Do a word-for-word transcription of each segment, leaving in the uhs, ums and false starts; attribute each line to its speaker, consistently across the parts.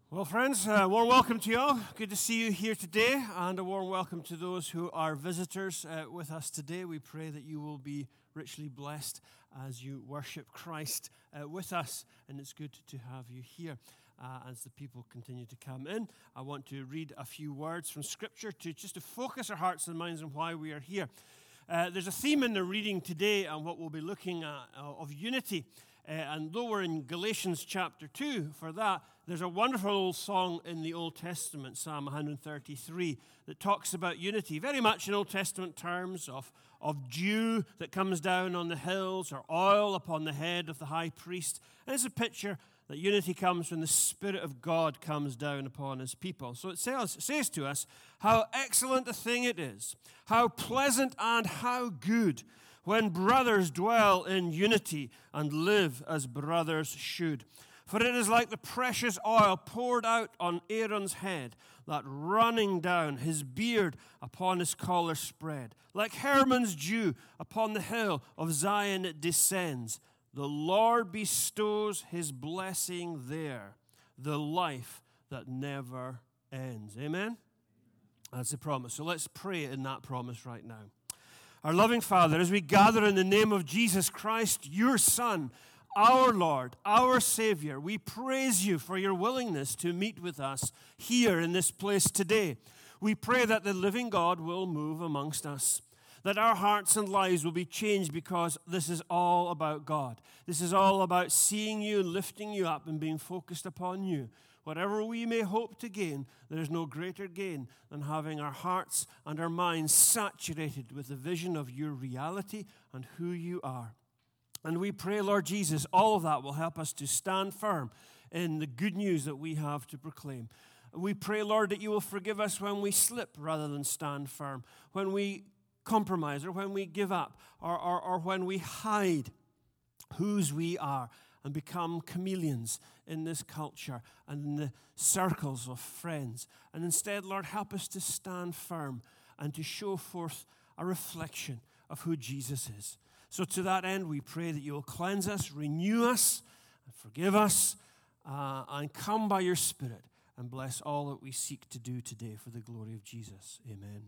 Speaker 1: Well, friends, a warm welcome to you all. Good to see you here today, and a warm welcome to those who are visitors uh, with us today. We pray that you will be richly blessed as you worship Christ uh, with us, and it's good to have you here. Uh, as the people continue to come in, I want to read a few words from Scripture to just to focus our hearts and minds on why we are here. Uh, there's a theme in the reading today on what we'll be looking at uh, of unity. Uh, and though we're in Galatians chapter two for that, there's a wonderful old song in the Old Testament, Psalm one thirty-three, that talks about unity, very much in Old Testament terms of, of dew that comes down on the hills or oil upon the head of the high priest. And it's a picture that unity comes when the Spirit of God comes down upon his people. So it says, says to us, how excellent a thing it is, how pleasant and how good when brothers dwell in unity and live as brothers should. For it is like the precious oil poured out on Aaron's head, that running down his beard upon his collar spread. Like Hermon's dew upon the hill of Zion it descends. The Lord bestows his blessing there, the life that never ends. Amen? That's the promise. So let's pray in that promise right now. Our loving Father, as we gather in the name of Jesus Christ, your Son, our Lord, our Savior, we praise you for your willingness to meet with us here in this place today. We pray that the living God will move amongst us, that our hearts and lives will be changed because this is all about God. This is all about seeing you, lifting you up, and being focused upon you. Whatever we may hope to gain, there is no greater gain than having our hearts and our minds saturated with the vision of your reality and who you are. And we pray, Lord Jesus, all of that will help us to stand firm in the good news that we have to proclaim. We pray, Lord, that you will forgive us when we slip rather than stand firm, when we compromise or when we give up or, or, or when we hide whose we are and become chameleons in this culture and in the circles of friends. And instead, Lord, help us to stand firm and to show forth a reflection of who Jesus is. So to that end, we pray that you will cleanse us, renew us, and forgive us, uh, and come by your Spirit and bless all that we seek to do today for the glory of Jesus. Amen.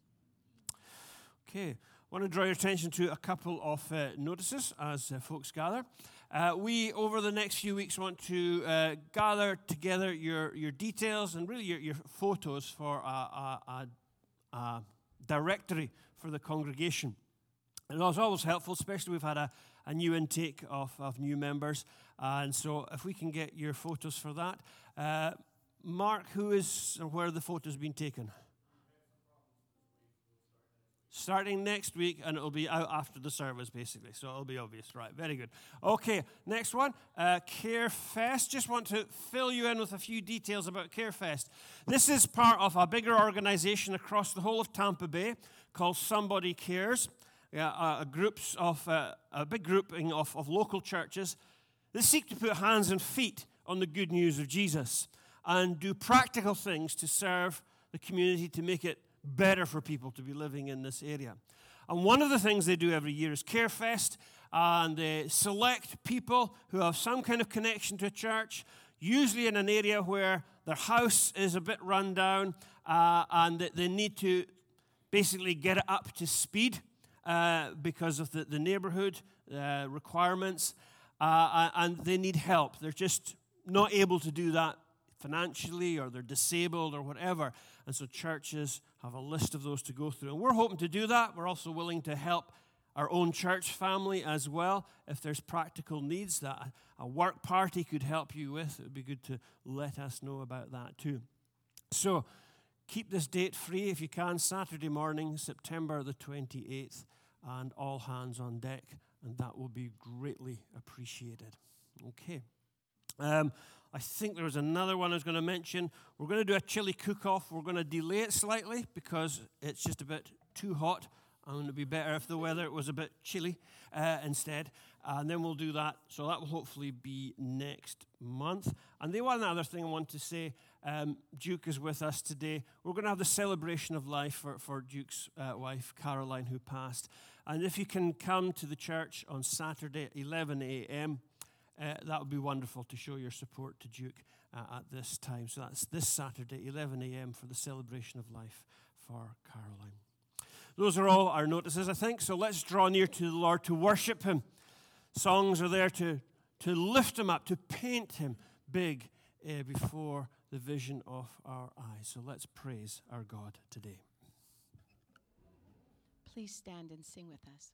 Speaker 1: Okay, I want to draw your attention to a couple of uh, notices as uh, folks gather. Uh, we, over the next few weeks, want to uh, gather together your, your details and really your, your photos for a, a, a, a directory for the congregation. And it was always helpful, especially we've had a, a new intake of, of new members. Uh, and so if we can get your photos for that. Uh, Mark, who is, or where are the photos being taken? Starting next week, and it'll be out after the service, basically. So it'll be obvious. Right, very good. Okay, next one, uh, CareFest. Just want to fill you in with a few details about CareFest. This is part of a bigger organization across the whole of Tampa Bay called Somebody Cares. Yeah, uh, a groups of uh, a big grouping of, of local churches that seek to put hands and feet on the good news of Jesus and do practical things to serve the community to make it better for people to be living in this area. And one of the things they do every year is CareFest, and they select people who have some kind of connection to a church, usually in an area where their house is a bit run down, uh, and that they need to basically get it up to speed. Uh, because of the, the neighborhood uh, requirements, uh, and they need help. They're just not able to do that financially, or they're disabled or whatever. And so churches have a list of those to go through. And we're hoping to do that. We're also willing to help our own church family as well. If there's practical needs that a work party could help you with, it would be good to let us know about that too. So keep this date free if you can, Saturday morning, September the twenty-eighth, and all hands on deck, and that will be greatly appreciated. Okay. Um, I think there was another one I was going to mention. We're going to do a chili cook-off. We're going to delay it slightly because it's just a bit too hot, and it would be better if the weather was a bit chilly uh, instead. And then we'll do that. So that will hopefully be next month. And the one other thing I want to say, um, Duke is with us today. We're going to have the celebration of life for, for Duke's uh, wife, Caroline, who passed. And if you can come to the church on Saturday at eleven a.m., uh, that would be wonderful to show your support to Duke uh, at this time. So that's this Saturday, eleven a.m. for the celebration of life for Caroline. Those are all our notices, I think. So let's draw near to the Lord to worship him. Songs are there to, to lift him up, to paint him big uh, before the vision of our eyes. So let's praise our God today.
Speaker 2: Please stand and sing with us.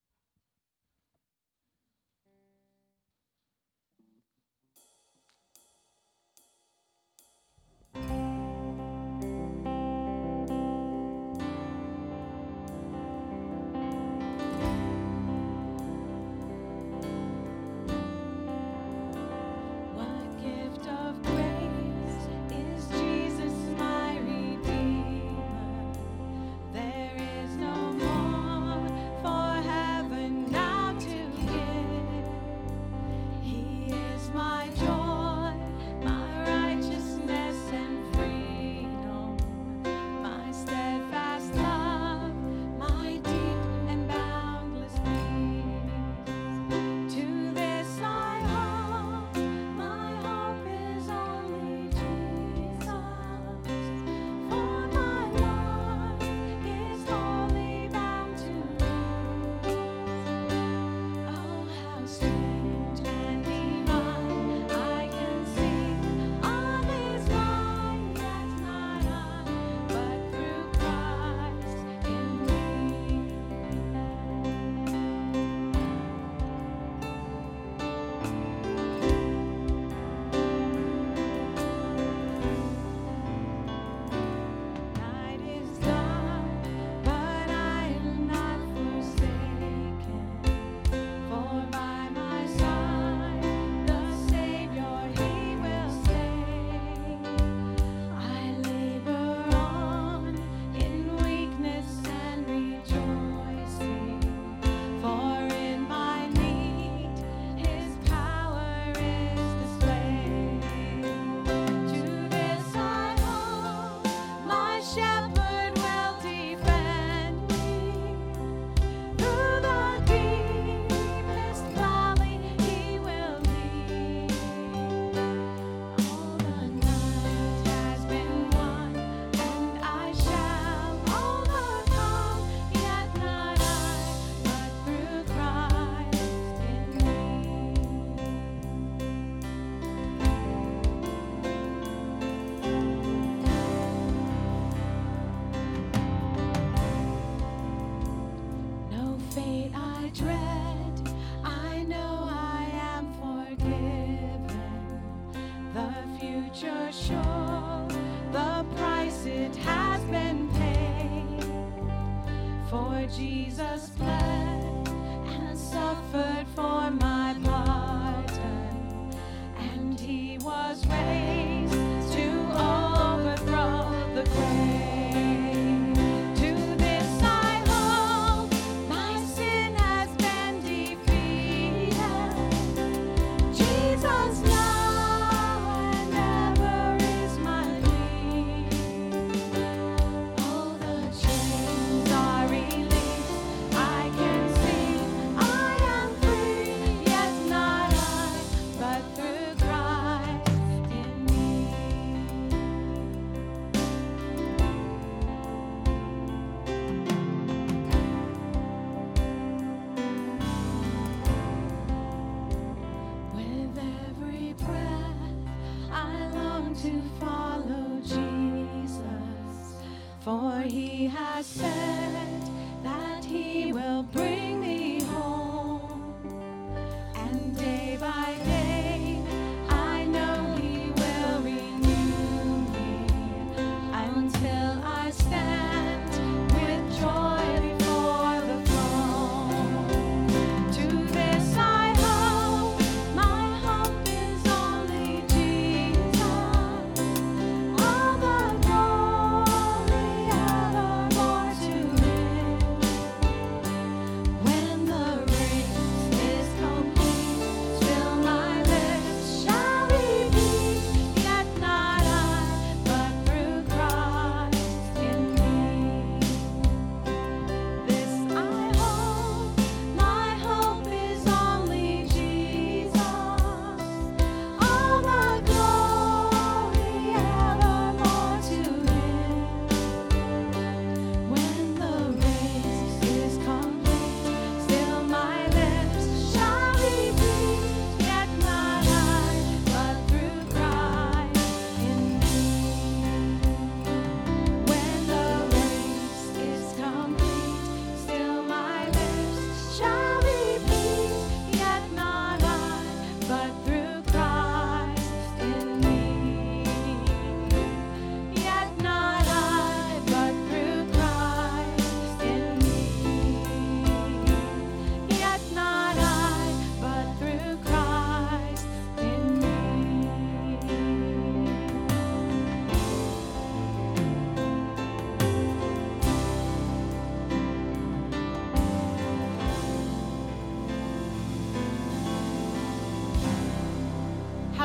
Speaker 3: Jesus bled and suffered for my pardon, and he was raised to overthrow the grave. To this I hold, my sin has been defeated. Jesus now and ever is my plea. All the chains are released. I can see I am free, yet not I, but through Christ in me. With every breath, I long to follow Jesus, for he has said that he will bring me home, and day by day I know he will renew me until I stand with joy before the throne. To this I hope, my hope is only Jesus. All the glory evermore to him. When the race is complete, still my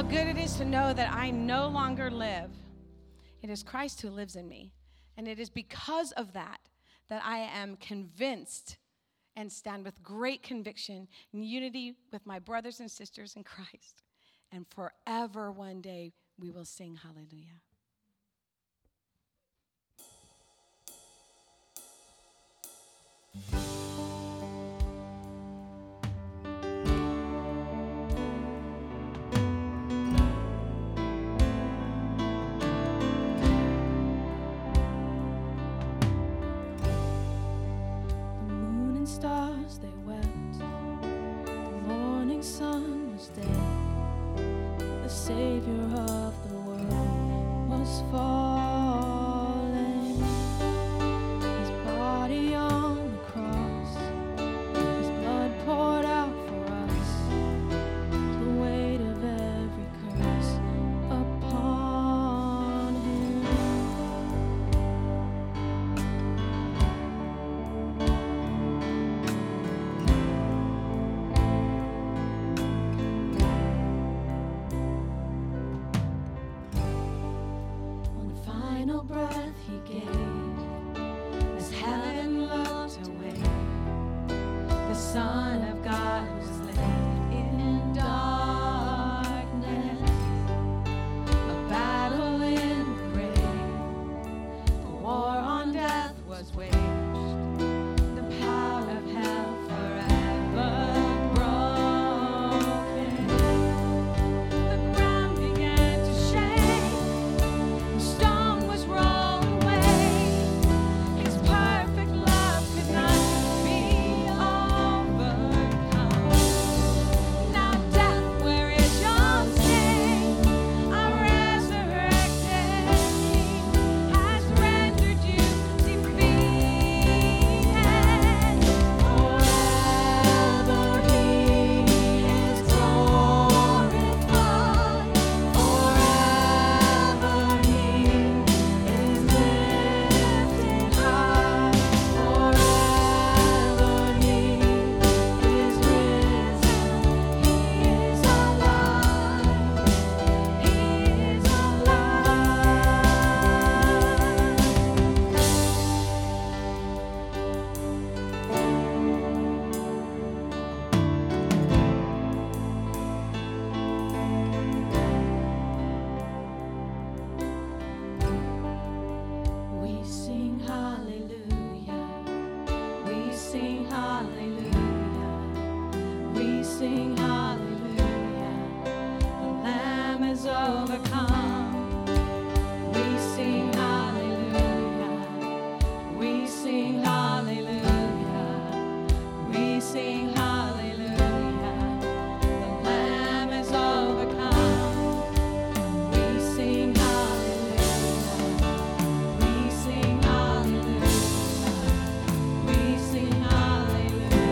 Speaker 3: good it is to know that I no longer live. It is Christ who lives in me. And it is because of that that I am convinced and stand with great conviction in unity with my brothers and sisters in Christ. And forever one day we will sing hallelujah.
Speaker 4: Stars, they wept. The morning sun was dead. The Savior of the world was falling. His body on the cross, his blood poured out for us. The weight of every curse upon him. Breath he gave as heaven looked away. The Son of God was laid in darkness. A battle in the grave. The war on death was waged. The power of hell forever broken. The ground began to shake. The stone was rolled away. His perfect love could not be overcome. Now death, where is your sting? Our resurrected King has rendered you defeated. Forever he is glorified. Forever he is lifted high. Forever he is risen. He is alive. He is We sing hallelujah. We sing hallelujah. We sing hallelujah. The Lamb is overcome. We sing hallelujah. We sing hallelujah. We sing hallelujah. The Lamb is overcome. We sing hallelujah. We sing hallelujah. We sing hallelujah.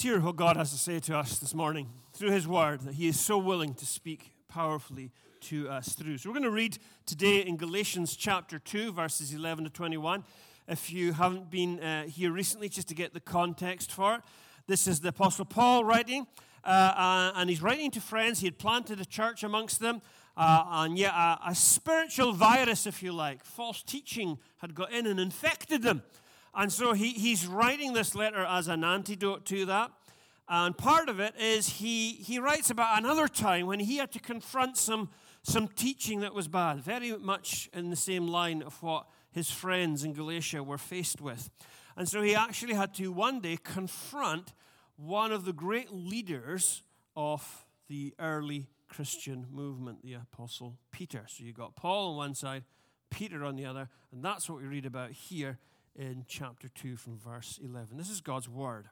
Speaker 1: hear what God has to say to us this morning through his word, that he is so willing to speak powerfully to us through. So we're going to read today in Galatians chapter two, verses eleven to twenty-one. If you haven't been uh, here recently, just to get the context for it, this is the Apostle Paul writing, uh, uh, and he's writing to friends. He had planted a church amongst them, uh, and yet a, a spiritual virus, if you like, false teaching had got in and infected them. And so he, he's writing this letter as an antidote to that. And part of it is he, he writes about another time when he had to confront some, some teaching that was bad, very much in the same line of what his friends in Galatia were faced with. And so he actually had to one day confront one of the great leaders of the early Christian movement, the Apostle Peter. So you got Paul on one side, Peter on the other, and that's what we read about here in chapter two from verse eleven. This is God's word.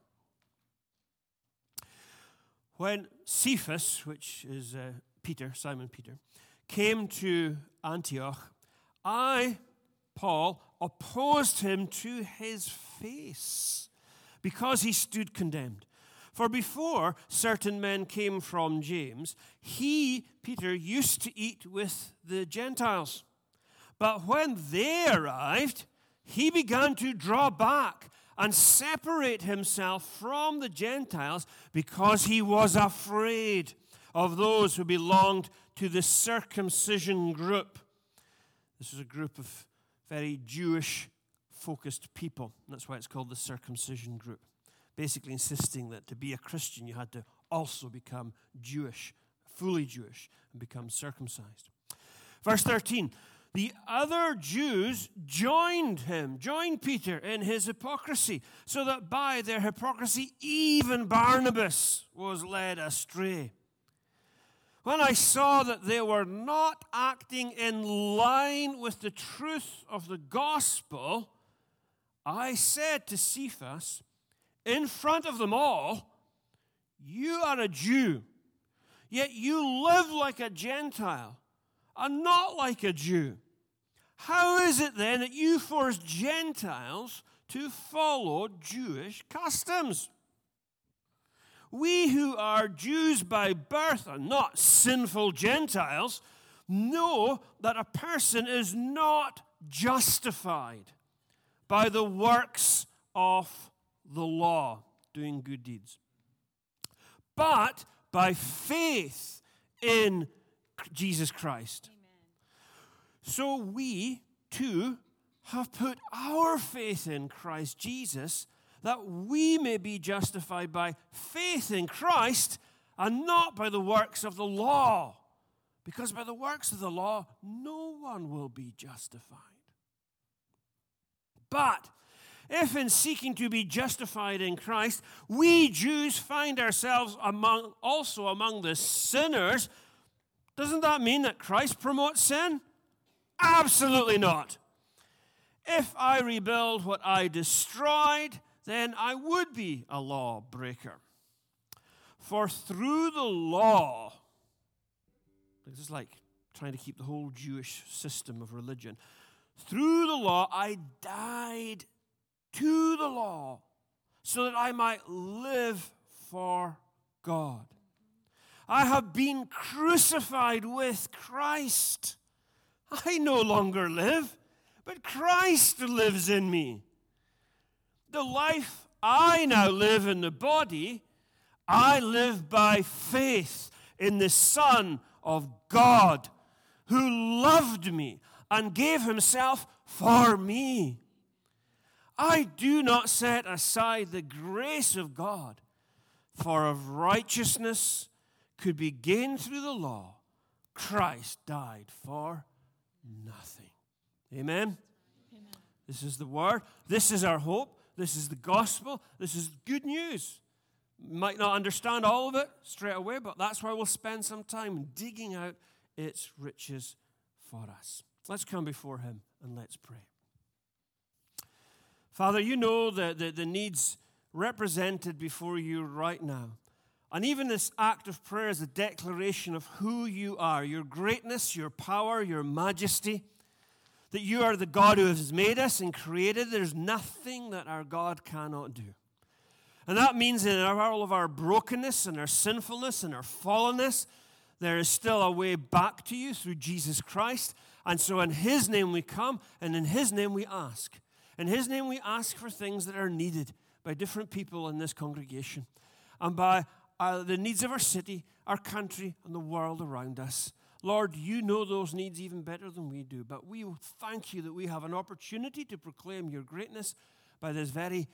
Speaker 1: When Cephas, which is uh, Peter, Simon Peter, came to Antioch, I, Paul, opposed him to his face because he stood condemned. For before certain men came from James, he, Peter, used to eat with the Gentiles. But when they arrived, he began to draw back and separate himself from the Gentiles because he was afraid of those who belonged to the circumcision group. This is a group of very Jewish-focused people. That's why it's called the circumcision group. Basically insisting that to be a Christian, you had to also become Jewish, fully Jewish, and become circumcised. Verse thirteen, the other Jews joined him, joined Peter in his hypocrisy, so that by their hypocrisy even Barnabas was led astray. When I saw that they were not acting in line with the truth of the gospel, I said to Cephas, in front of them all, you are a Jew, yet you live like a Gentile and not like a Jew. How is it then that you force Gentiles to follow Jewish customs? We who are Jews by birth and not sinful Gentiles know that a person is not justified by the works of the law, doing good deeds, but by faith in Jesus Christ. So we, too, have put our faith in Christ Jesus, that we may be justified by faith in Christ and not by the works of the law. Because by the works of the law, no one will be justified. But if in seeking to be justified in Christ, we Jews find ourselves among also among the sinners, doesn't that mean that Christ promotes sin? Absolutely not. If I rebuild what I destroyed, then I would be a lawbreaker. For through the law, this is like trying to keep the whole Jewish system of religion, through the law I died to the law so that I might live for God. I have been crucified with Christ. I no longer live, but Christ lives in me. The life I now live in the body, I live by faith in the Son of God, who loved me and gave himself for me. I do not set aside the grace of God, for if righteousness could be gained through the law, Christ died for nothing. Amen? Amen. This is the word. This is our hope. This is the gospel. This is good news. Might not understand all of it straight away, but that's where we'll spend some time digging out its riches for us. Let's come before him and let's pray. Father, you know the, the, the needs represented before you right now. And even this act of prayer is a declaration of who you are, your greatness, your power, your majesty, that you are the God who has made us and created. There's nothing that our God cannot do. And that means in all of our brokenness and our sinfulness and our fallenness, there is still a way back to you through Jesus Christ. And so in his name we come, and in his name we ask. In his name we ask for things that are needed by different people in this congregation and by uh, the needs of our city, our country, and the world around us. Lord, you know those needs even better than we do, but we thank you that we have an opportunity to proclaim your greatness by this very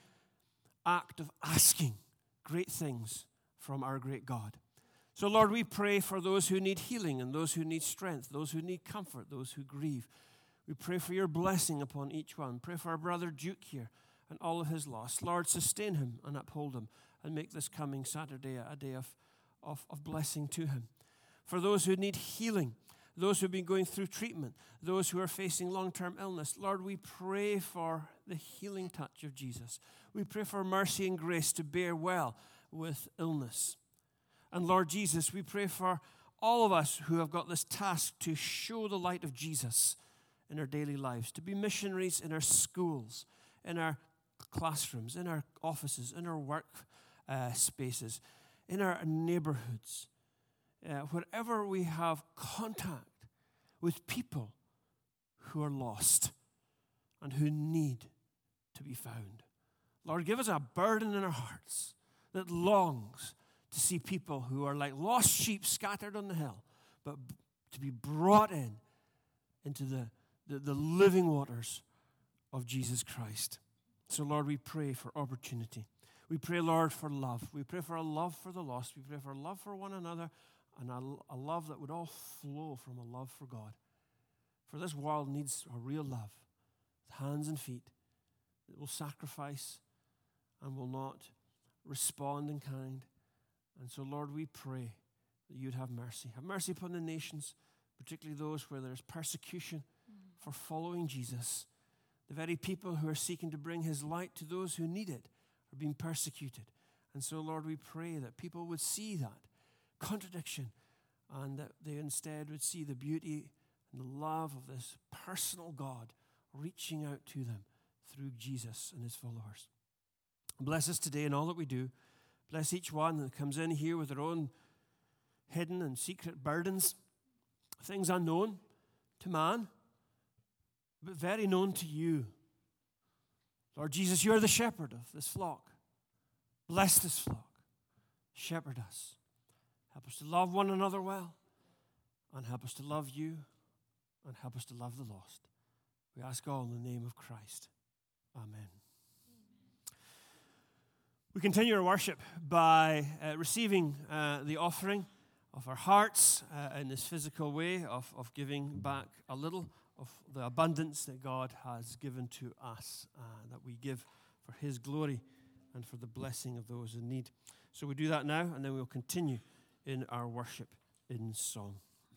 Speaker 1: act of asking great things from our great God. So, Lord, we pray for those who need healing and those who need strength, those who need comfort, those who grieve. We pray for your blessing upon each one. Pray for our brother Duke here and all of his loss. Lord, sustain him and uphold him and make this coming Saturday a day of, of, of blessing to him. For those who need healing, those who have been going through treatment, those who are facing long-term illness, Lord, we pray for the healing touch of Jesus. We pray for mercy and grace to bear well with illness. And Lord Jesus, we pray for all of us who have got this task to show the light of Jesus in our daily lives, to be missionaries in our schools, in our classrooms, in our offices, in our work uh, spaces, in our neighborhoods, uh, wherever we have contact with people who are lost and who need to be found. Lord, give us a burden in our hearts that longs to see people who are like lost sheep scattered on the hill, but b- to be brought in into the, the, the living waters of Jesus Christ. So, Lord, we pray for opportunity. We pray, Lord, for love. We pray for a love for the lost. We pray for a love for one another and a, a love that would all flow from a love for God. For this world needs a real love, with hands and feet, that will sacrifice and will not respond in kind. And so, Lord, we pray that you'd have mercy. Have mercy upon the nations, particularly those where there's persecution mm. for following Jesus. The very people who are seeking to bring his light to those who need it are being persecuted. And so, Lord, we pray that people would see that contradiction and that they instead would see the beauty and the love of this personal God reaching out to them through Jesus and his followers. Bless us today in all that we do. Bless each one that comes in here with their own hidden and secret burdens, things unknown to man, but very known to you. Lord Jesus, you're the shepherd of this flock. Bless this flock. Shepherd us. Help us to love one another well, and help us to love you, and help us to love the lost. We ask all in the name of Christ. Amen. We continue our worship by uh, receiving uh, the offering of our hearts uh, in this physical way of, of giving back a little of the abundance that God has given to us, uh, that we give for his glory and for the blessing of those in need. So we do that now, and then we'll continue in our worship in song.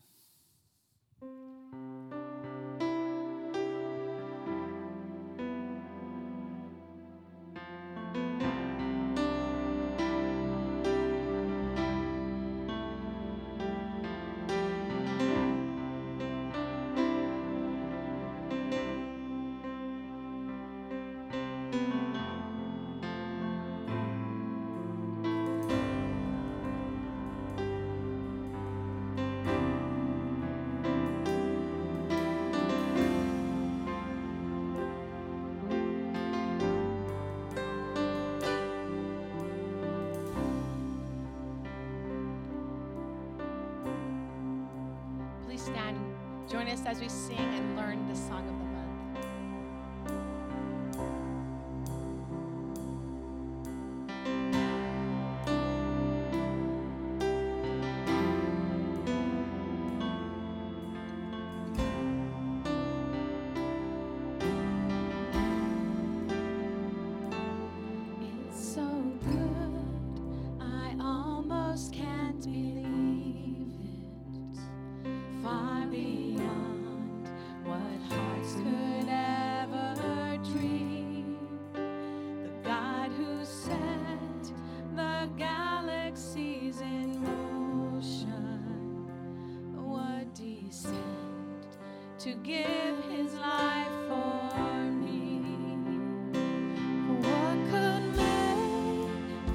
Speaker 3: Stand, join us as we sing and learn the song of the month.
Speaker 4: It's so good, I almost can't believe it. Far beyond what hearts could ever dream. The God who set the galaxies in motion would descend to give his life for me. What could make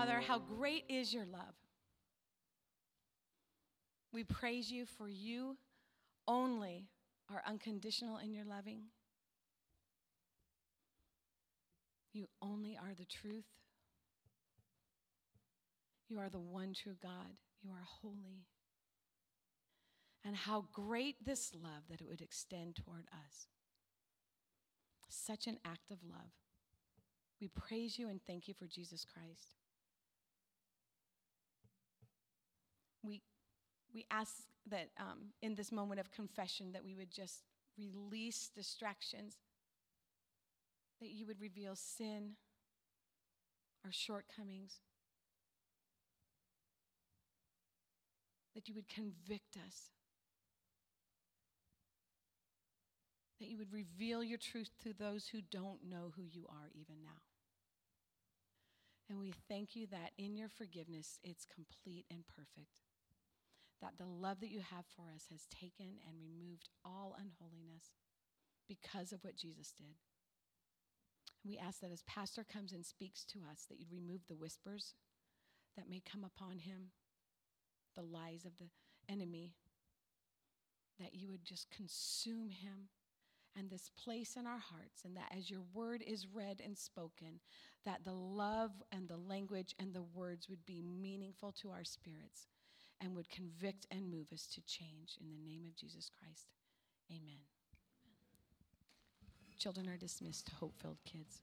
Speaker 3: Father, how great is your love. We praise you for you only are unconditional in your loving. You only are the truth. You are the one true God. You are holy. And how great this love that it would extend toward us. Such an act of love. We praise you and thank you for Jesus Christ. We, we ask that um, in this moment of confession that we would just release distractions, that you would reveal sin, our shortcomings, that you would convict us, that you would reveal your truth to those who don't know who you are even now. And we thank you that in your forgiveness, it's complete and perfect. That the love that you have for us has taken and removed all unholiness because of what Jesus did. And we ask that as Pastor comes and speaks to us, that you'd remove the whispers that may come upon him, the lies of the enemy, that you would just consume him and this place in our hearts, and that as your word is read and spoken, that the love and the language and the words would be meaningful to our spirits and would convict and move us to change. In the name of Jesus Christ, amen. Children are dismissed. Hope-filled kids.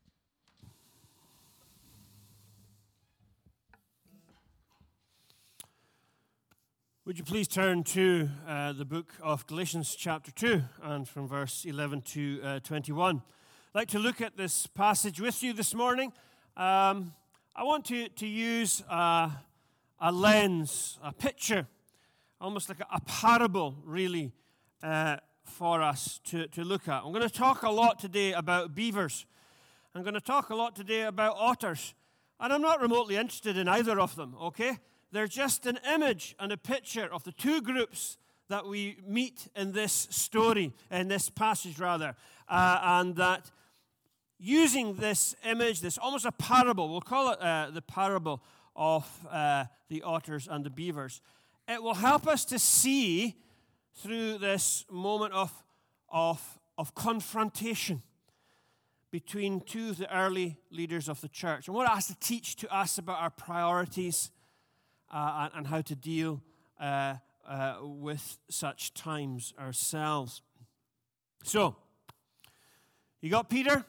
Speaker 1: Would you please turn to uh, the book of Galatians chapter two and from verse eleven to uh, twenty-one. I'd like to look at this passage with you this morning. Um, I want to, to use uh, a lens, a picture, almost like a, a parable, really, uh, for us to, to look at. I'm going to talk a lot today about beavers. I'm going to talk a lot today about otters. And I'm not remotely interested in either of them, okay? They're just an image and a picture of the two groups that we meet in this story, in this passage rather, uh, and that using this image, this almost a parable, we'll call it uh, the parable of uh, the otters and the beavers, it will help us to see through this moment of, of, of confrontation between two of the early leaders of the church. And what it has to teach to us about our priorities, Uh, and, and how to deal uh, uh, with such times ourselves. So, you got Peter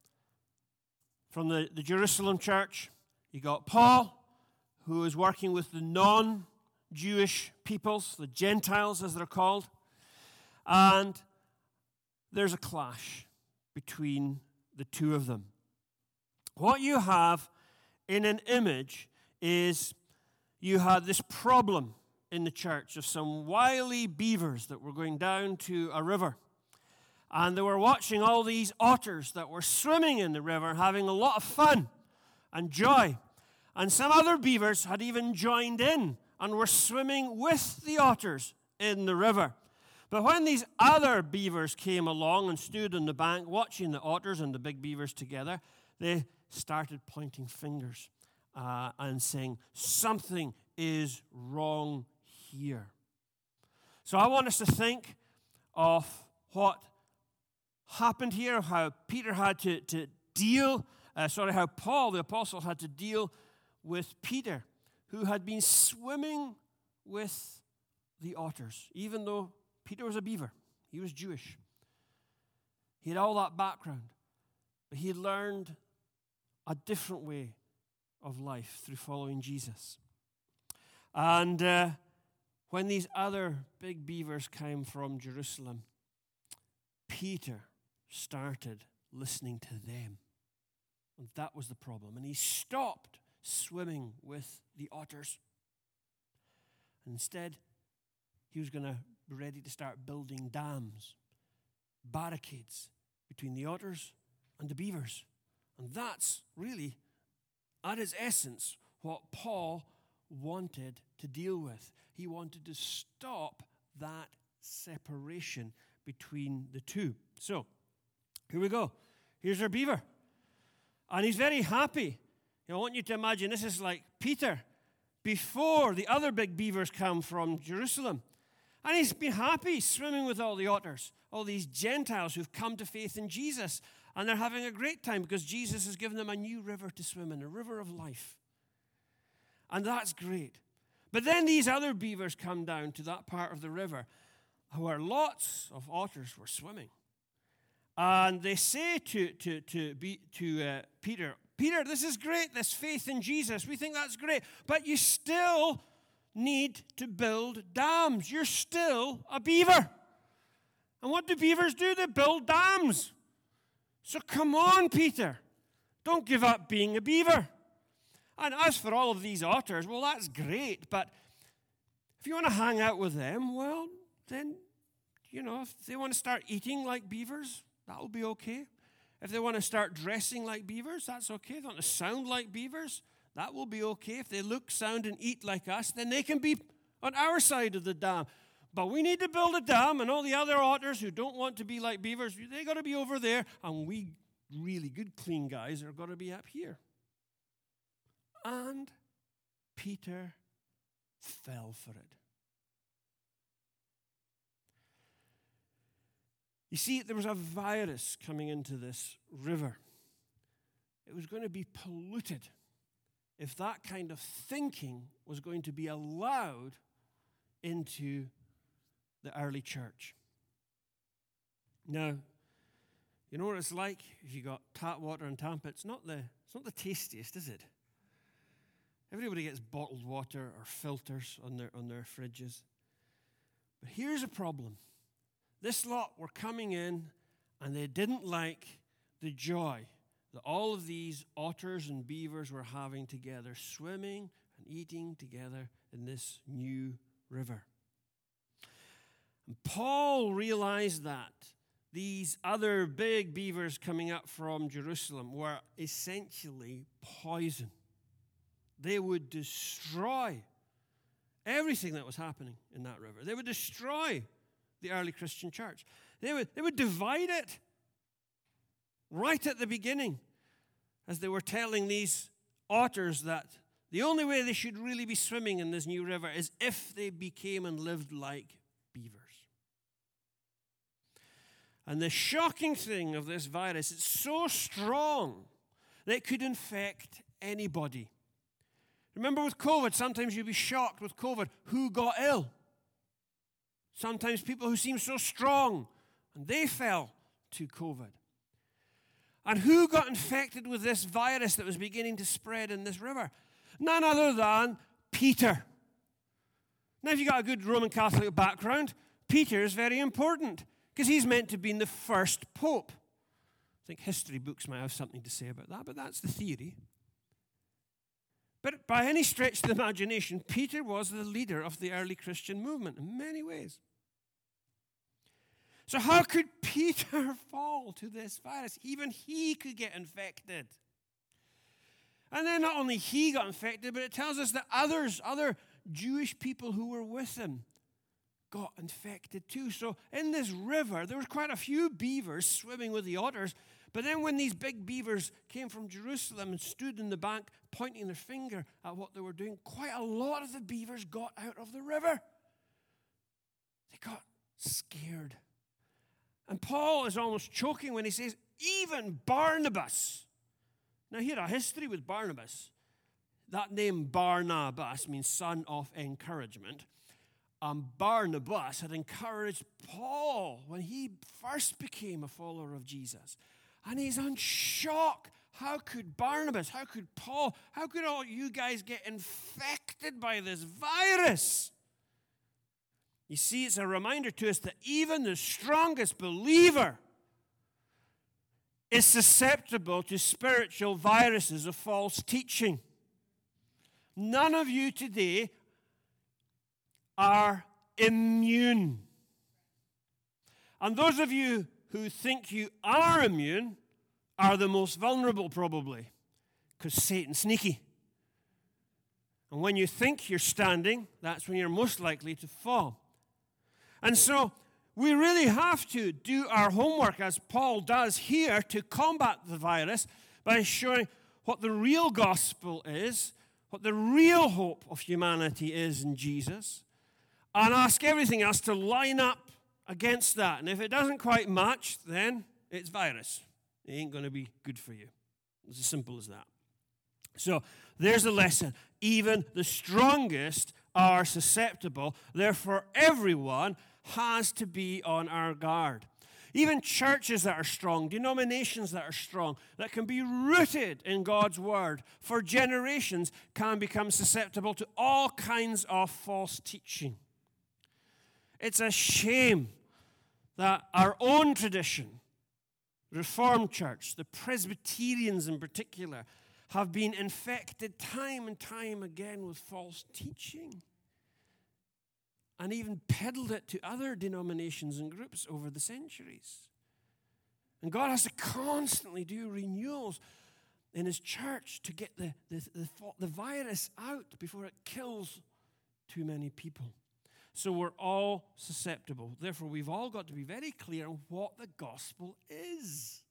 Speaker 1: from the, the Jerusalem church. You got Paul, who is working with the non-Jewish peoples, the Gentiles as they're called. And there's a clash between the two of them. What you have in an image is you had this problem in the church of some wily beavers that were going down to a river. And they were watching all these otters that were swimming in the river, having a lot of fun and joy. And some other beavers had even joined in and were swimming with the otters in the river. But when these other beavers came along and stood on the bank watching the otters and the big beavers together, they started pointing fingers Uh, and saying, something is wrong here. So I want us to think of what happened here, how Peter had to, to deal, uh, sorry, how Paul, the apostle, had to deal with Peter, who had been swimming with the otters, even though Peter was a beaver. He was Jewish. He had all that background, but he had learned a different way of life through following Jesus. And uh, when these other big beavers came from Jerusalem, Peter started listening to them. And that was the problem. And he stopped swimming with the otters. And instead, he was going to be ready to start building dams, barricades between the otters and the beavers. And that's really, at its essence, what Paul wanted to deal with. He wanted to stop that separation between the two. So, here we go. Here's our beaver. And he's very happy. I want you to imagine this is like Peter before the other big beavers come from Jerusalem. And he's been happy swimming with all the otters, all these Gentiles who've come to faith in Jesus. And they're having a great time because Jesus has given them a new river to swim in, a river of life. And that's great. But then these other beavers come down to that part of the river where lots of otters were swimming. And they say to, to, to, be, to uh, Peter, Peter, this is great, this faith in Jesus. We think that's great. But you still need to build dams. You're still a beaver. And what do beavers do? They build dams. So come on, Peter. Don't give up being a beaver. And as for all of these otters, well, that's great. But if you want to hang out with them, well, then, you know, if they want to start eating like beavers, that'll be okay. If they want to start dressing like beavers, that's okay. If they want to sound like beavers, that will be okay. If they look, sound, and eat like us, then they can be on our side of the dam. But we need to build a dam, and all the other otters who don't want to be like beavers, they got to be over there, and we really good, clean guys are got to be up here. And Peter fell for it. You see, there was a virus coming into this river. It was going to be polluted if that kind of thinking was going to be allowed into the early church. Now, you know what it's like if you got tap water and Tampa? It's not the, it's not the tastiest, is it? Everybody gets bottled water or filters on their, on their fridges. But here's a problem. This lot were coming in, and they didn't like the joy that all of these otters and beavers were having together, swimming and eating together in this new river. And Paul realized that these other big beavers coming up from Jerusalem were essentially poison. They would destroy everything that was happening in that river. They would destroy the early Christian church. They would, they would divide it right at the beginning as they were telling these otters that the only way they should really be swimming in this new river is if they became and lived like beavers. And the shocking thing of this virus, it's so strong that it could infect anybody. Remember with COVID, sometimes you'd be shocked with COVID who got ill. Sometimes people who seem so strong, and they fell to COVID. And who got infected with this virus that was beginning to spread in this river? None other than Peter. Now, if you've got a good Roman Catholic background, Peter is very important because he's meant to have been the first pope. I think history books might have something to say about that, but that's the theory. But by any stretch of the imagination, Peter was the leader of the early Christian movement in many ways. So how could Peter fall to this virus? Even he could get infected. And then not only he got infected, but it tells us that others, other Jewish people who were with him, got infected too. So in this river, there were quite a few beavers swimming with the otters. But then when these big beavers came from Jerusalem and stood in the bank pointing their finger at what they were doing, quite a lot of the beavers got out of the river. They got scared. And Paul is almost choking when he says, even Barnabas. Now he had a history with Barnabas. That name Barnabas means son of encouragement. Um, Barnabas had encouraged Paul when he first became a follower of Jesus. And he's on shock. How could Barnabas, how could Paul, how could all you guys get infected by this virus? You see, it's a reminder to us that even the strongest believer is susceptible to spiritual viruses of false teaching. None of you today are immune. And those of you who think you are immune are the most vulnerable, probably, because Satan's sneaky. And when you think you're standing, that's when you're most likely to fall. And so we really have to do our homework, as Paul does here, to combat the virus by showing what the real gospel is, what the real hope of humanity is in Jesus, and ask everything else to line up against that. And if it doesn't quite match, then it's virus. It ain't going to be good for you. It's as simple as that. So there's a lesson. Even the strongest are susceptible. Therefore, everyone has to be on our guard. Even churches that are strong, denominations that are strong, that can be rooted in God's word for generations, can become susceptible to all kinds of false teaching. It's a shame that our own tradition, Reformed Church, the Presbyterians in particular, have been infected time and time again with false teaching, and even peddled it to other denominations and groups over the centuries. And God has to constantly do renewals in his church to get the, the, the, the virus out before it kills too many people. So we're all susceptible. Therefore, we've all got to be very clear on what the gospel is.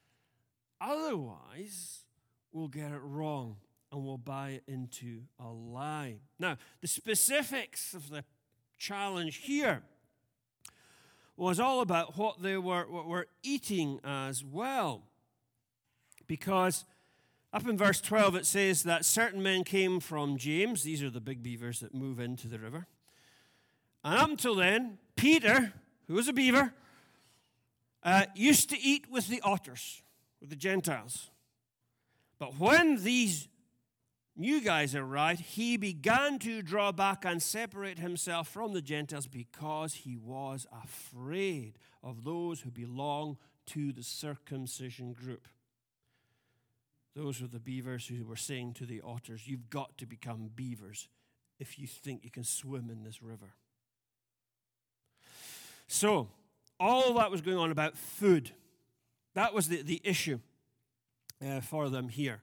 Speaker 1: Otherwise, we'll get it wrong and we'll buy into a lie. Now, the specifics of the challenge here was all about what they were, what were eating as well. Because up in verse twelve, it says that certain men came from James. These are the big beavers that move into the river. And up until then, Peter, who was a beaver, uh, used to eat with the otters, with the Gentiles. But when these new guys arrived, he began to draw back and separate himself from the Gentiles because he was afraid of those who belong to the circumcision group. Those were the beavers who were saying to the otters, you've got to become beavers if you think you can swim in this river. So, all that was going on about food. That was the, the issue uh, for them here.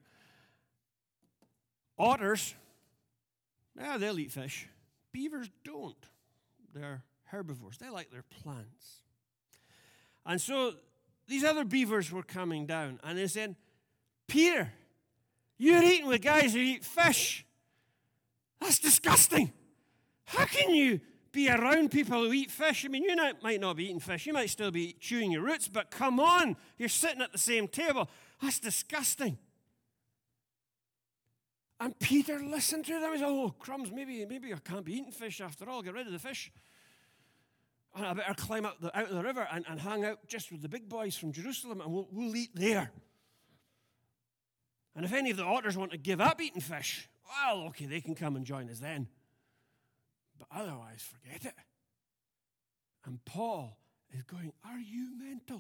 Speaker 1: Otters, yeah, they'll eat fish. Beavers don't. They're herbivores. They like their plants. And so these other beavers were coming down, and they said, Peter, you're eating with guys who eat fish. That's disgusting. How can you be around people who eat fish? I mean, you not, might not be eating fish. You might still be chewing your roots, but come on, you're sitting at the same table. That's disgusting. And Peter listened to them. He said, oh, crumbs, maybe, maybe I can't be eating fish after all. Get rid of the fish. And I better climb out, the, out of the river and, and hang out just with the big boys from Jerusalem, and we'll, we'll eat there. And if any of the otters want to give up eating fish, well, okay, they can come and join us then. But otherwise, forget it. And Paul is going, are you mental?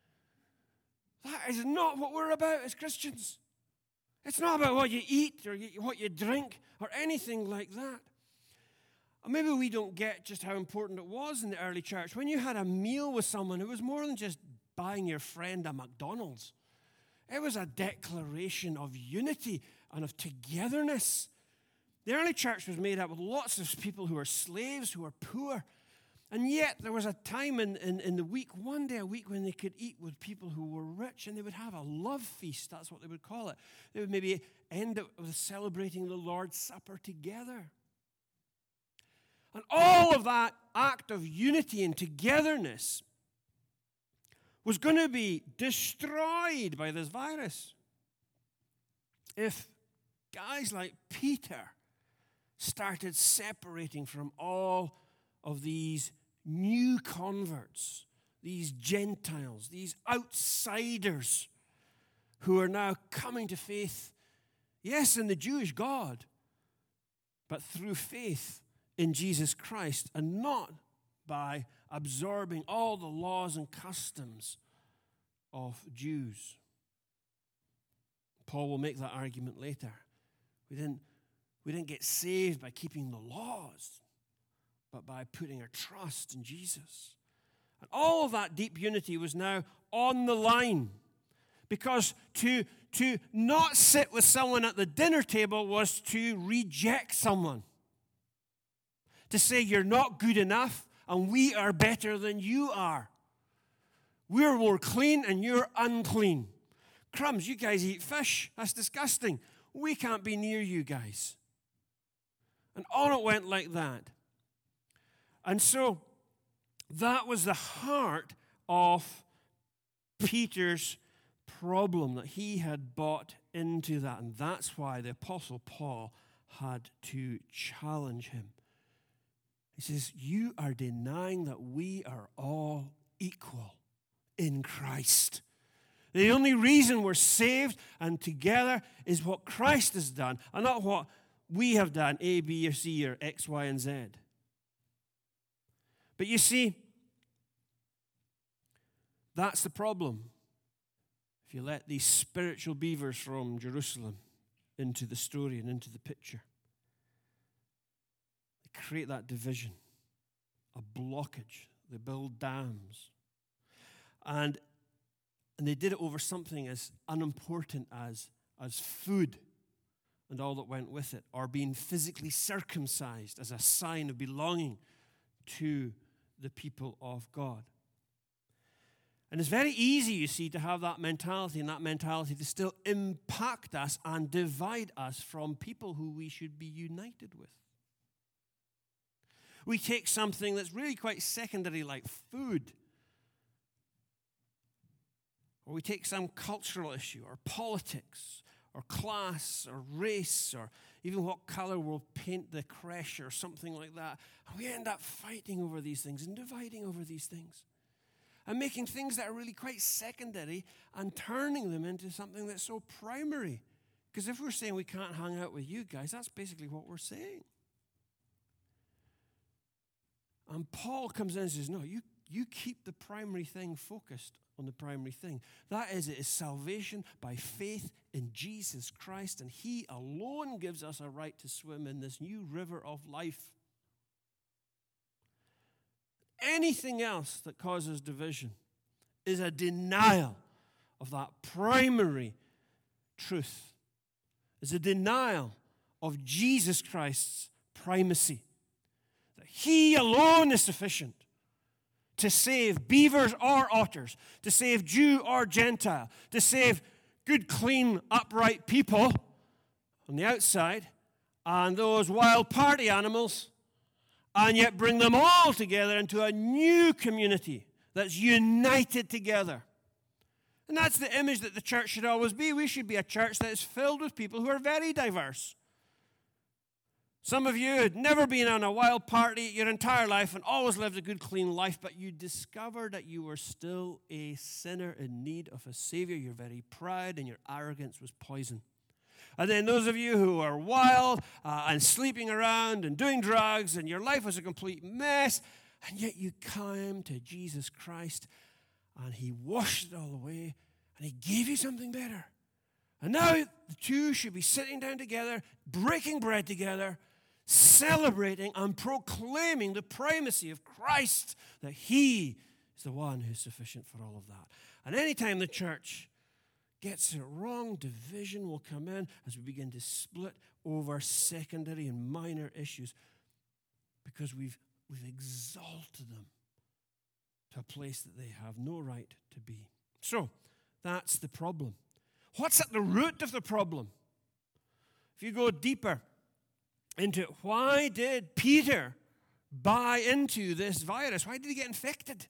Speaker 1: That is not what we're about as Christians. It's not about what you eat or what you drink or anything like that. Or maybe we don't get just how important it was in the early church. When you had a meal with someone, it was more than just buying your friend a McDonald's. It was a declaration of unity and of togetherness. The early church was made up with lots of people who were slaves, who were poor. And yet there was a time in, in, in the week, one day a week, when they could eat with people who were rich, and they would have a love feast. That's what they would call it. They would maybe end it with celebrating the Lord's Supper together. And all of that act of unity and togetherness was going to be destroyed by this virus. If guys like Peter started separating from all of these new converts, these Gentiles, these outsiders who are now coming to faith, yes, in the Jewish God, but through faith in Jesus Christ, and not by absorbing all the laws and customs of Jews. Paul will make that argument later. We didn't, we didn't get saved by keeping the laws, but by putting our trust in Jesus. And all of that deep unity was now on the line, because to, to not sit with someone at the dinner table was to reject someone. To say you're not good enough and we are better than you are. We're more clean and you're unclean. Crumbs, you guys eat fish. That's disgusting. We can't be near you guys. And on it went like that. And so that was the heart of Peter's problem, that he had bought into that. And that's why the Apostle Paul had to challenge him. He says, you are denying that we are all equal in Christ. The only reason we're saved and together is what Christ has done, and not what we have done, A, B, or C, or X, Y, and Z. But you see, that's the problem. If you let these spiritual beavers from Jerusalem into the story and into the picture, they create that division, a blockage. They build dams. And, and they did it over something as unimportant as, as food and all that went with it, or being physically circumcised as a sign of belonging to the people of God. And it's very easy, you see, to have that mentality, and that mentality to still impact us and divide us from people who we should be united with. We take something that's really quite secondary, like food, or we take some cultural issue, or politics, or class, or race, or even what color we'll paint the creche, or something like that. And we end up fighting over these things and dividing over these things. And making things that are really quite secondary and turning them into something that's so primary. Because if we're saying we can't hang out with you guys, that's basically what we're saying. And Paul comes in and says, no, you, you keep the primary thing focused on the primary thing. That is, it is salvation by faith in Jesus Christ, and he alone gives us a right to swim in this new river of life. Anything else that causes division is a denial of that primary truth. It's a denial of Jesus Christ's primacy. That he alone is sufficient to save beavers or otters, to save Jew or Gentile, to save good, clean, upright people on the outside and those wild party animals, and yet bring them all together into a new community that's united together. And that's the image that the church should always be. We should be a church that is filled with people who are very diverse. Some of you had never been on a wild party your entire life and always lived a good, clean life, but you discovered that you were still a sinner in need of a Savior. Your very pride and your arrogance was poison. And then those of you who are wild uh, and sleeping around and doing drugs and your life was a complete mess, and yet you came to Jesus Christ and he washed it all away and he gave you something better. And now the two should be sitting down together, breaking bread together, celebrating and proclaiming the primacy of Christ, that he is the one who's sufficient for all of that. And anytime the church gets it wrong, division will come in as we begin to split over secondary and minor issues, because we've, we've exalted them to a place that they have no right to be. So, that's the problem. What's at the root of the problem? If you go deeper into it, why did Peter buy into this virus? Why did he get infected?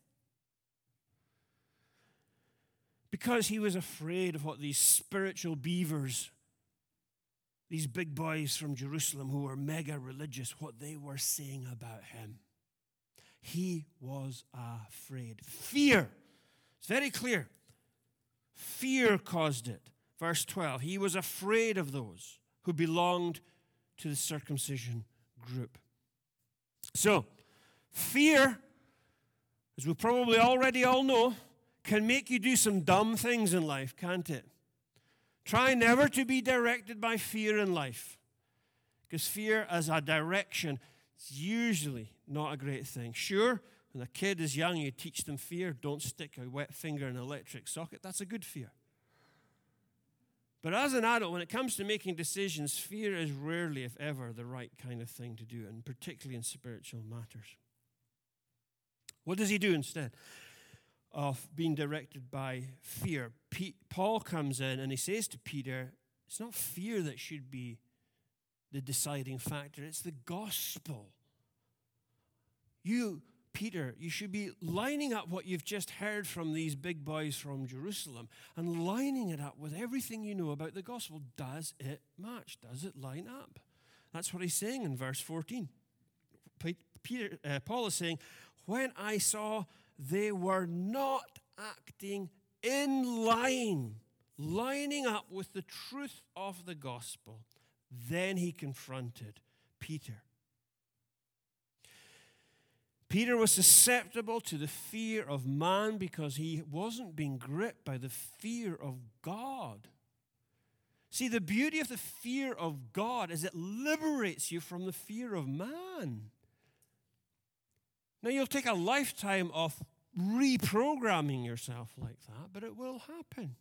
Speaker 1: Because he was afraid of what these spiritual beavers, these big boys from Jerusalem who were mega religious, what they were saying about him. He was afraid. Fear. It's very clear. Fear caused it. Verse twelve, he was afraid of those who belonged to the circumcision group. So, fear, as we probably already all know, can make you do some dumb things in life, can't it? Try never to be directed by fear in life, because fear as a direction is usually not a great thing. Sure, when a kid is young, you teach them fear. Don't stick a wet finger in an electric socket. That's a good fear. But as an adult, when it comes to making decisions, fear is rarely, if ever, the right kind of thing to do, and particularly in spiritual matters. What does he do instead? of being directed by fear, P- Paul comes in and he says to Peter, it's not fear that should be the deciding factor, it's the gospel. You, Peter, you should be lining up what you've just heard from these big boys from Jerusalem and lining it up with everything you know about the gospel. Does it match? Does it line up? That's what he's saying in verse fourteen. Peter, uh, Paul is saying, when I saw they were not acting in line, lining up with the truth of the gospel, then he confronted Peter. Peter was susceptible to the fear of man because he wasn't being gripped by the fear of God. See, the beauty of the fear of God is it liberates you from the fear of man. Now, you'll take a lifetime of reprogramming yourself like that, but it will happen.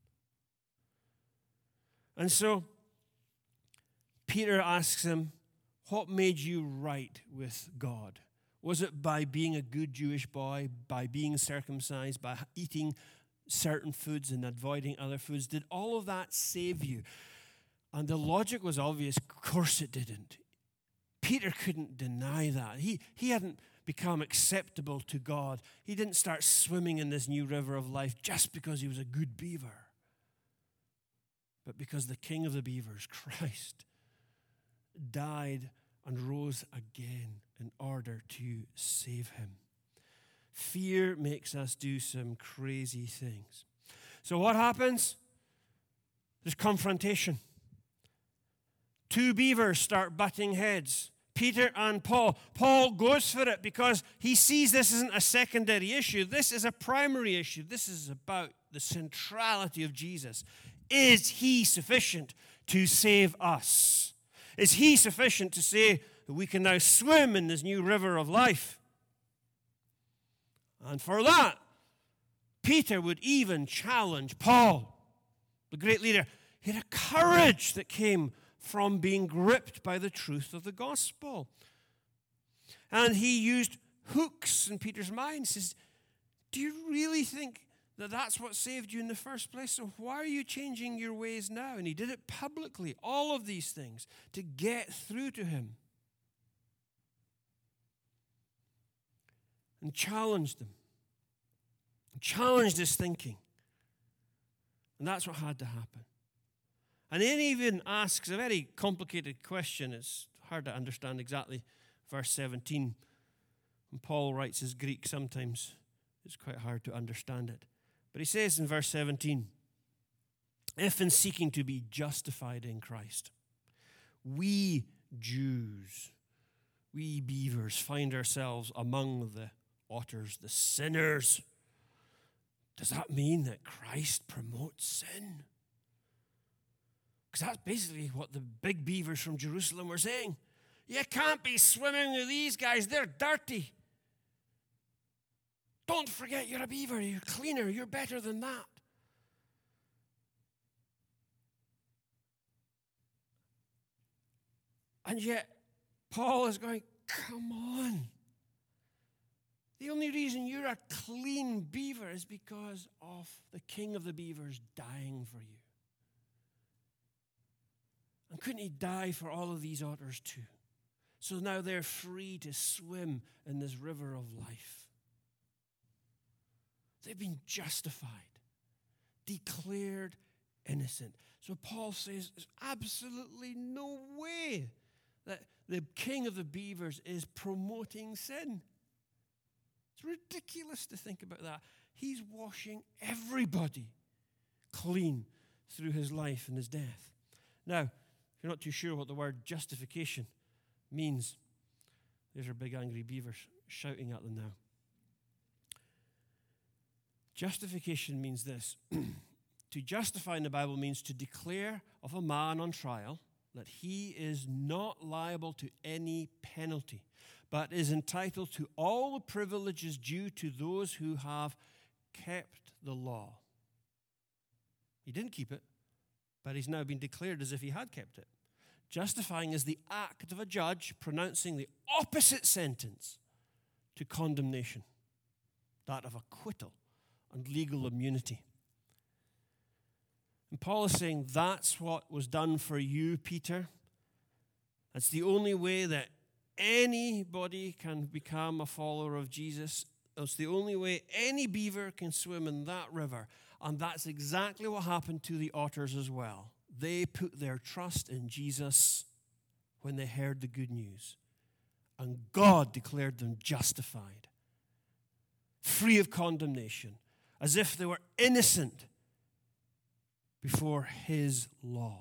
Speaker 1: And so, Peter asks him, what made you right with God? Was it by being a good Jewish boy, by being circumcised, by eating certain foods and avoiding other foods? Did all of that save you? And the logic was obvious. Of course it didn't. Peter couldn't deny that. He, he hadn't become acceptable to God. He didn't start swimming in this new river of life just because he was a good beaver, but because the King of the beavers, Christ, died and rose again in order to save him. Fear makes us do some crazy things. So what happens? There's confrontation. Two beavers start butting heads. Peter and Paul. Paul goes for it because he sees this isn't a secondary issue. This is a primary issue. This is about the centrality of Jesus. Is he sufficient to save us? Is he sufficient to say that we can now swim in this new river of life? And for that, Peter would even challenge Paul, the great leader. He had a courage that came from being gripped by the truth of the gospel. And he used hooks in Peter's mind. He says, do you really think that that's what saved you in the first place? So why are you changing your ways now? And he did it publicly, all of these things, to get through to him. And challenged them. Challenged his thinking. And that's what had to happen. And then he even asks a very complicated question. It's hard to understand exactly. Verse seventeen. When Paul writes his Greek, sometimes it's quite hard to understand it. But he says in verse seventeen, if in seeking to be justified in Christ, we Jews, we beavers, find ourselves among the otters, the sinners, does that mean that Christ promotes sin? Because that's basically what the big beavers from Jerusalem were saying. You can't be swimming with these guys. They're dirty. Don't forget you're a beaver. You're cleaner. You're better than that. And yet, Paul is going, come on. The only reason you're a clean beaver is because of the King of the beavers dying for you. And couldn't he die for all of these otters too? So now they're free to swim in this river of life. They've been justified, declared innocent. So Paul says there's absolutely no way that the King of the beavers is promoting sin. It's ridiculous to think about that. He's washing everybody clean through his life and his death. Now, if you're not too sure what the word justification means, there's our big angry beavers shouting at them now. Justification means this. To justify in the Bible means to declare of a man on trial that he is not liable to any penalty, but is entitled to all the privileges due to those who have kept the law. He didn't keep it, but he's now been declared as if he had kept it. Justifying is the act of a judge pronouncing the opposite sentence to condemnation, that of acquittal and legal immunity. And Paul is saying that's what was done for you, Peter. That's the only way that anybody can become a follower of Jesus. It's the only way any beaver can swim in that river. And that's exactly what happened to the otters as well. They put their trust in Jesus when they heard the good news. And God declared them justified, free of condemnation, as if they were innocent before his law.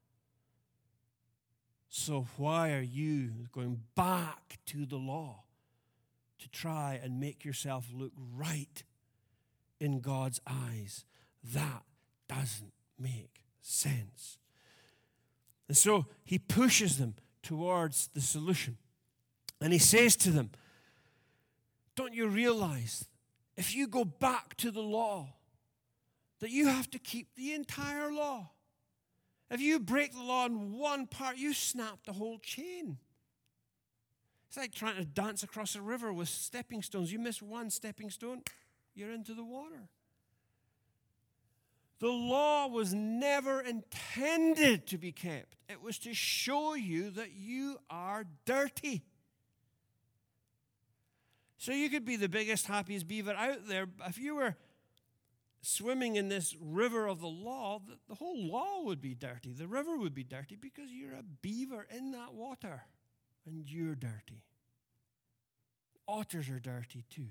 Speaker 1: So why are you going back to the law to try and make yourself look right in God's eyes? That doesn't make sense. And so he pushes them towards the solution. And he says to them, don't you realize if you go back to the law, that you have to keep the entire law? If you break the law in one part, you snap the whole chain. It's like trying to dance across a river with stepping stones. You miss one stepping stone, you're into the water. The law was never intended to be kept. It was to show you that you are dirty. So you could be the biggest, happiest beaver out there. If you were swimming in this river of the law, the, the whole law would be dirty. The river would be dirty because you're a beaver in that water and you're dirty. Otters are dirty too.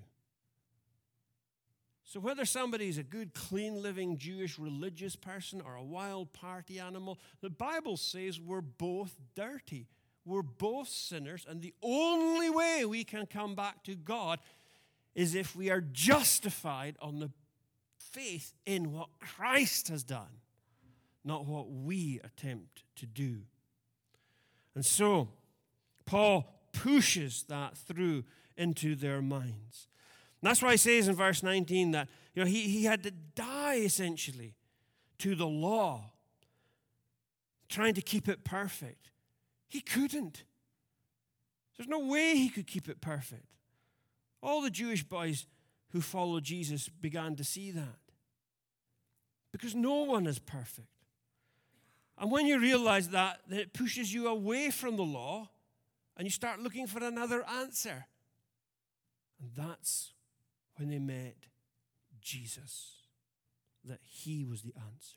Speaker 1: So whether somebody's a good, clean-living Jewish religious person or a wild party animal, the Bible says we're both dirty. We're both sinners, and the only way we can come back to God is if we are justified on the faith in what Christ has done, not what we attempt to do. And so, Paul pushes that through into their minds. And that's why he says in verse nineteen that you know he, he had to die essentially to the law, trying to keep it perfect. He couldn't. There's no way he could keep it perfect. All the Jewish boys who followed Jesus began to see that. Because no one is perfect. And when you realize that, then it pushes you away from the law and you start looking for another answer. And that's when they met Jesus, that he was the answer.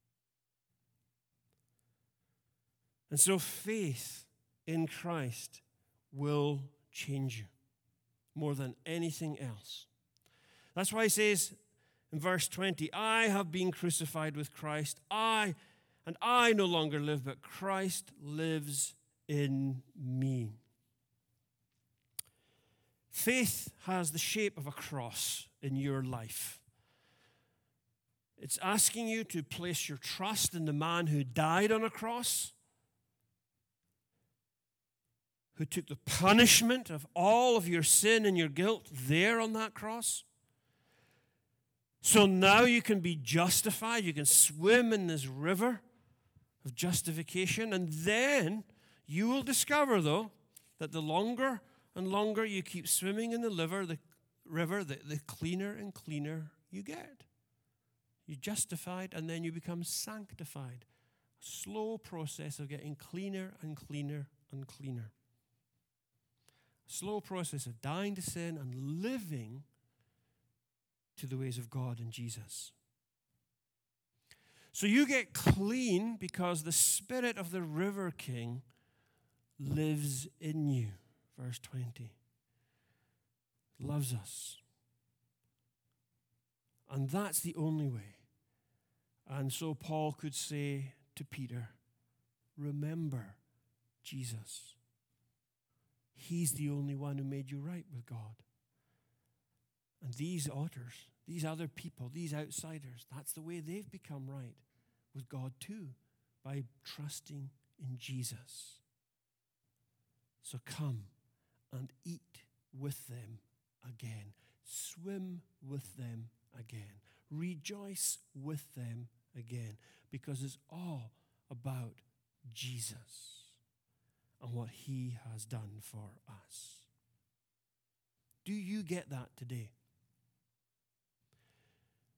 Speaker 1: And so faith in Christ will change you more than anything else. That's why he says in verse twenty, I have been crucified with Christ. I, and I no longer live, but Christ lives in me. Faith has the shape of a cross in your life. It's asking you to place your trust in the man who died on a cross, who took the punishment of all of your sin and your guilt there on that cross. So now you can be justified. You can swim in this river of justification. And then you will discover, though, that the longer and longer you keep swimming in the river, the river, the, the cleaner and cleaner you get. You're justified, and then you become sanctified. A slow process of getting cleaner and cleaner and cleaner. Slow process of dying to sin and living to the ways of God and Jesus. So you get clean because the Spirit of the River King lives in you. Verse twenty. Loves us. And that's the only way. And so Paul could say to Peter, remember Jesus. He's the only one who made you right with God. And these otters, these other people, these outsiders, that's the way they've become right with God too, by trusting in Jesus. So come and eat with them again. Swim with them again. Rejoice with them again, because it's all about Jesus and what he has done for us. Do you get that today?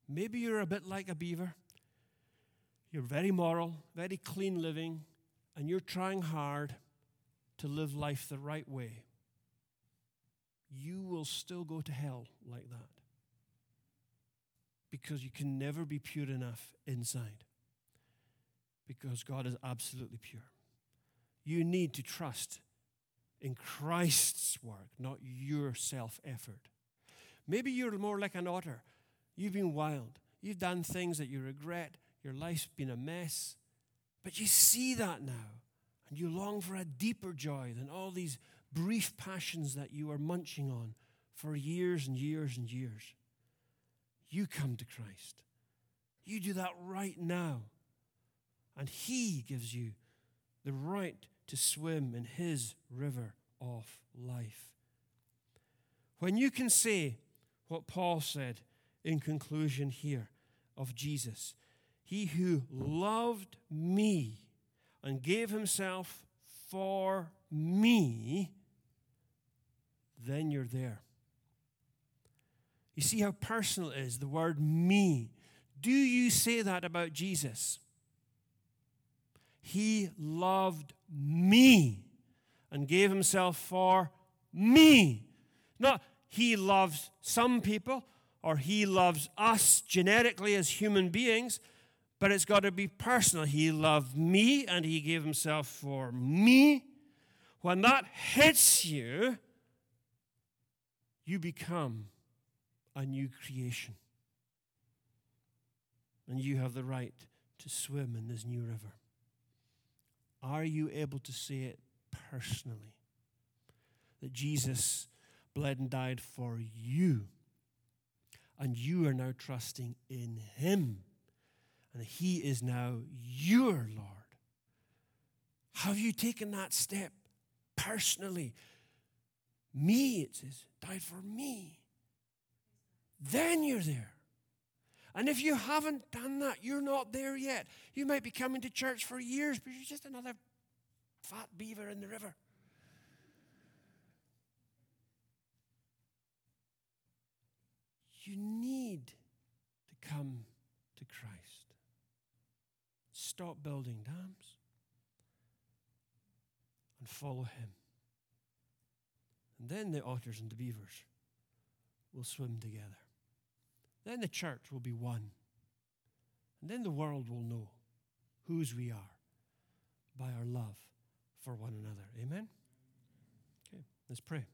Speaker 1: Maybe you're a bit like a beaver. You're very moral, very clean living, and you're trying hard to live life the right way. You will still go to hell like that because you can never be pure enough inside because God is absolutely pure. You need to trust in Christ's work, not your self-effort. Maybe you're more like an otter. You've been wild. You've done things that you regret. Your life's been a mess. But you see that now, and you long for a deeper joy than all these brief passions that you are munching on for years and years and years. You come to Christ. You do that right now. And He gives you the right to swim in His river of life. When you can say what Paul said in conclusion here of Jesus, He who loved me and gave Himself for me, then you're there. You see how personal it is, the word me. Do you say that about Jesus? He loved me and gave Himself for me. Not He loves some people or He loves us generically as human beings, but it's got to be personal. He loved me and He gave Himself for me. When that hits you, you become a new creation. And you have the right to swim in this new river. Are you able to say it personally? That Jesus bled and died for you. And you are now trusting in Him. And He is now your Lord. Have you taken that step personally? Me, it says, died for me. Then you're there. And if you haven't done that, you're not there yet. You might be coming to church for years, but you're just another fat beaver in the river. You need to come to Christ. Stop building dams and follow Him. And then the otters and the beavers will swim together. Then the church will be one. And then the world will know whose we are by our love for one another. Amen? Okay, let's pray.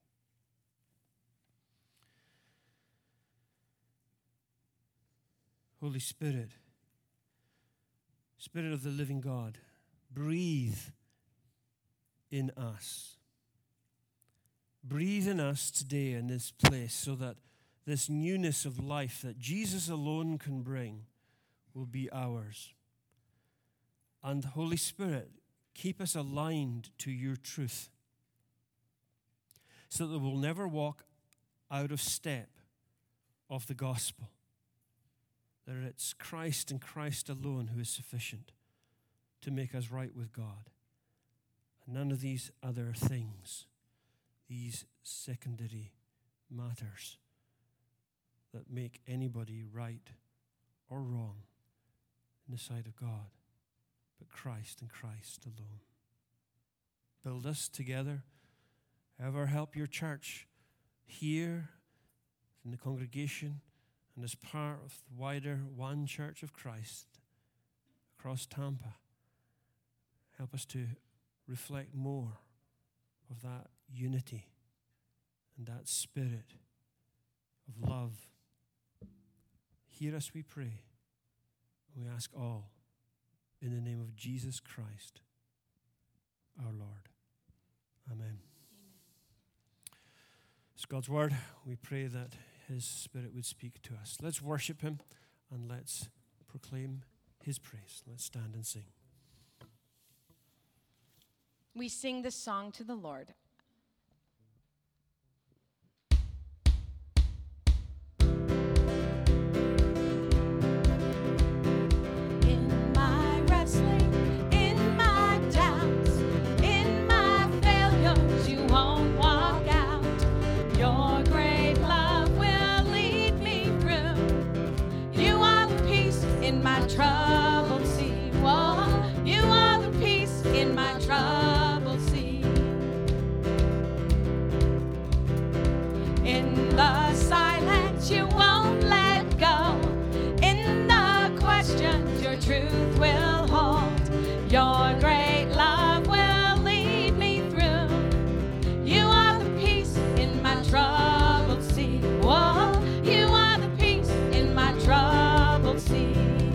Speaker 1: Holy Spirit, Spirit of the living God, breathe in us. Breathe in us today in this place so that this newness of life that Jesus alone can bring will be ours. And Holy Spirit, keep us aligned to your truth so that we'll never walk out of step of the gospel. That it's Christ and Christ alone who is sufficient to make us right with God. And none of these other things, these secondary matters that make anybody right or wrong in the sight of God, but Christ and Christ alone. Build us together. Ever help your church here in the congregation and as part of the wider one church of Christ across Tampa. Help us to reflect more of that unity and that spirit of love. Hear us, we pray. We ask all in the name of Jesus Christ, our Lord. Amen. It's God's word. We pray that His Spirit would speak to us. Let's worship Him and let's proclaim His praise. Let's stand and sing.
Speaker 3: We sing this song to the Lord.
Speaker 4: In my wrestling, in my doubts, in my failures, you won't walk out. Your great love will lead me through. that you won't let go. In the questions, your truth will hold. Your great love will lead me through. You are the peace in my troubled sea. Whoa, you are the peace in my troubled sea.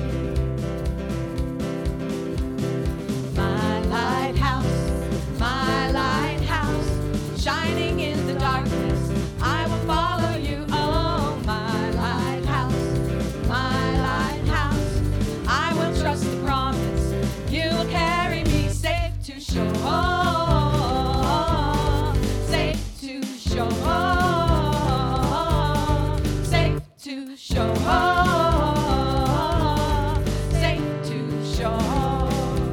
Speaker 4: My lighthouse, my lighthouse, shining in the darkness, I will follow you. Oh, my lighthouse, my lighthouse, I will trust the promise. You will carry me safe to shore. Safe to shore. Safe to shore. Safe to shore.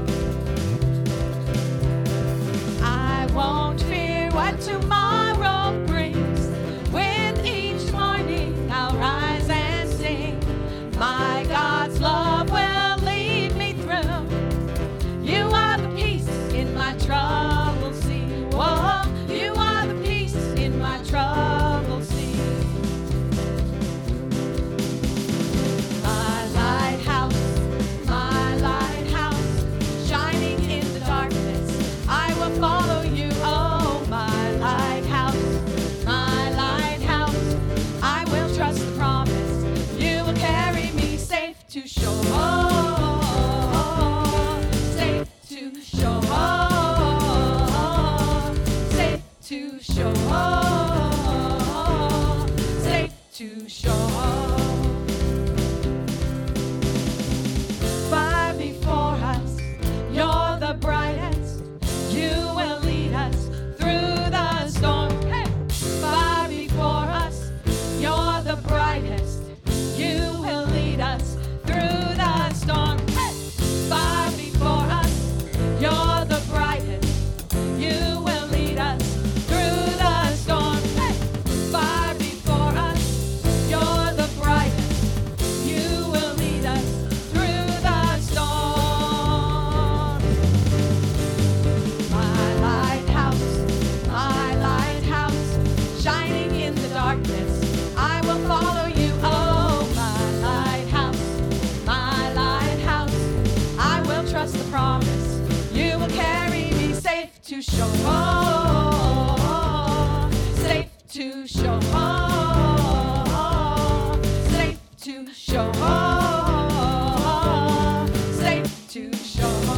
Speaker 4: I won't fear what tomorrow brings. With each morning I'll rise and sing. My God's love will lead me through. You are the peace in my troubled sea. Whoa, you are the peace in my troubled sea. My lighthouse, my lighthouse, shining in the darkness, I will follow you. Oh, my lighthouse, my lighthouse, I will trust the promise. You will carry me safe to shore. Safe to shore. Safe to shore. Safe to shore. Far before us, you're the brightest. You will lead us through the storm. Hey! Far before us, you're the brightest. You will lead us through the storm. Hey! Far before us, you're the brightest. You will lead us through the storm. Hey! Far before us, you're the brightest. You will lead us through the storm. My lighthouse, my lighthouse, shining in the darkness, I will follow you. Oh, my lighthouse, my lighthouse, I will trust the promise. You will carry me safe to shore. Safe to shore. Safe to shore. Safe to shore.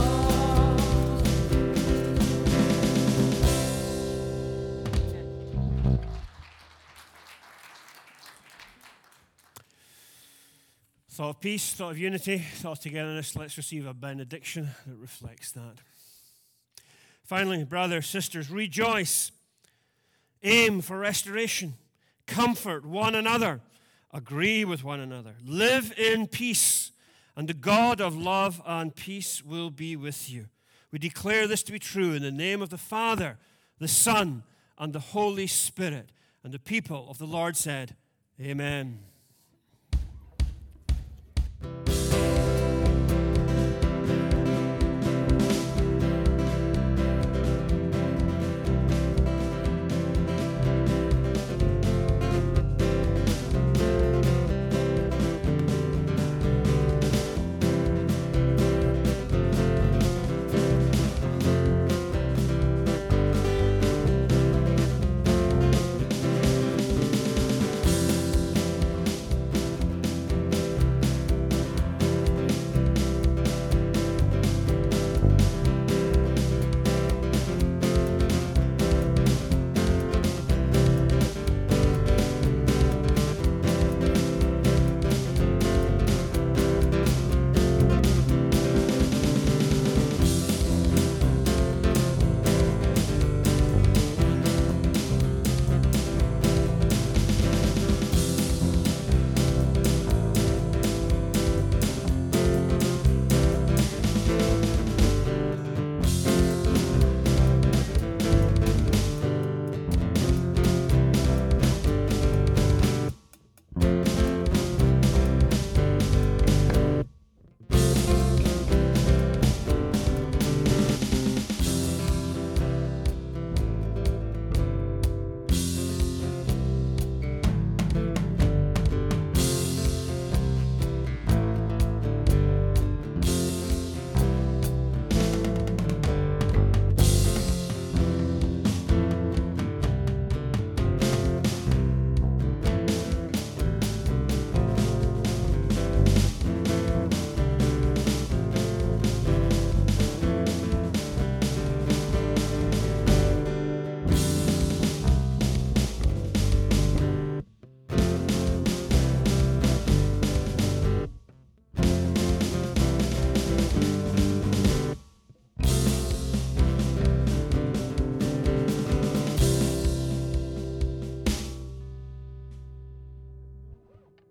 Speaker 1: Thought of peace, thought of unity, thought of togetherness. Let's receive a benediction that reflects that. Finally, brothers, sisters, rejoice. Aim for restoration. Comfort one another. Agree with one another. Live in peace. And the God of love and peace will be with you. We declare this to be true in the name of the Father, the Son, and the Holy Spirit. And the people of the Lord said, Amen.